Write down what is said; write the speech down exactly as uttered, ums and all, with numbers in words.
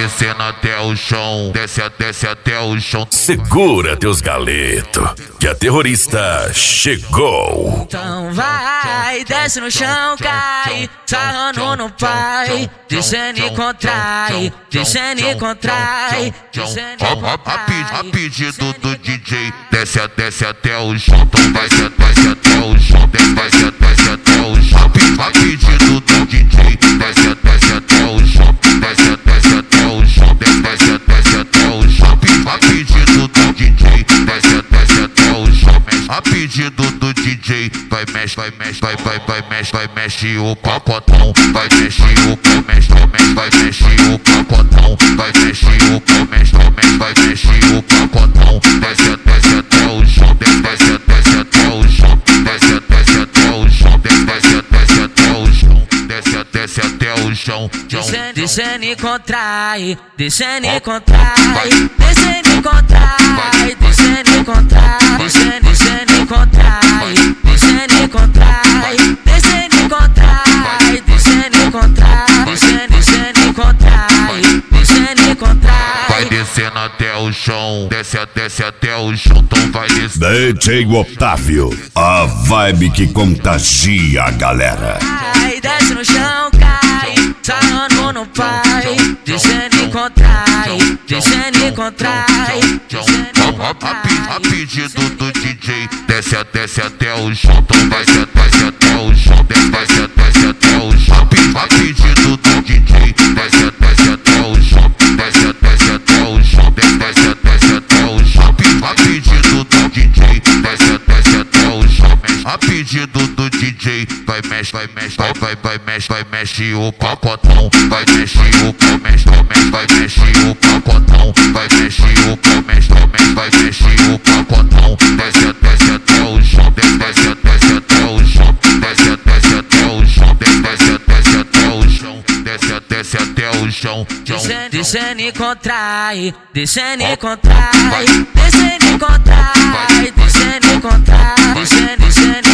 descendo até o chão, desce, desce até o chão. Segura teus galetos, que a terrorista chegou. Então vai, desce no chão, cai, sarrando no pai, descendo e contrai, descendo e contrai, descendo e contrai. A pedido do D J, desce, desce até o chão, então vai, desce até o chão, desce, desce, desce até o chão. A pedido do D J, desce, desce até o chão, desce, desce até o chão, desce, desce, desce até o chão. A pedido do D J, desce, desce até o chão. A pedido do D J, vai mexe, vai mexe, vai, vai, vai mexe, vai mexe o papotão, vai mexe o pau, mexe, mexe, vai mexe o papotão, vai mexe o pau, mexe, mexe, vai mexe o papotão, desce, desce até o chão, desce, desce, desce até o chão, desce, desce até o chão, desce, desce, desce até o chão, desce, desce até o chão, descendo e contrai, descendo e contrai, descendo e contrai, descendo e contrai, descendo, descendo e contrai, descendo e contrai, descendo e contrai, descendo e contrai, descendo, descendo e contrai, descendo e contrai. Vai descendo até o chão, desce, desce até o chão, então vai descendo. D J Otávio, a vibe que contagia a galera. Cai, desce no chão, cai, sarrando no pai, descendo e contrai, descendo e contrai, descendo e contrai. A pedido do D J, desce, desce até o chão, então vai, desce até o chão, desce, desce, desce até o chão. A pedido do D J, desce, desce até o chão, desce, desce até o chão, desce, desce, desce até o chão. A pedido do D J, desce, desce até o chão. A pedido do D J, vai mexe, vai mexe, vai, vai, vai mexe, vai mexe o papotão, vai mexe o pau, mexe, mexe, vai mexe o papotão, vai mexe o pau, mexe, mexe, vai mexe o papotão, desce, desce até o chão, desce, desce, desce até o chão, desce, desce até o chão, desce, desce, desce até o chão, desce, desce até o chão, descendo e contrai, descendo e contrai, descendo e contrai, descendo e contrai, descendo, descendo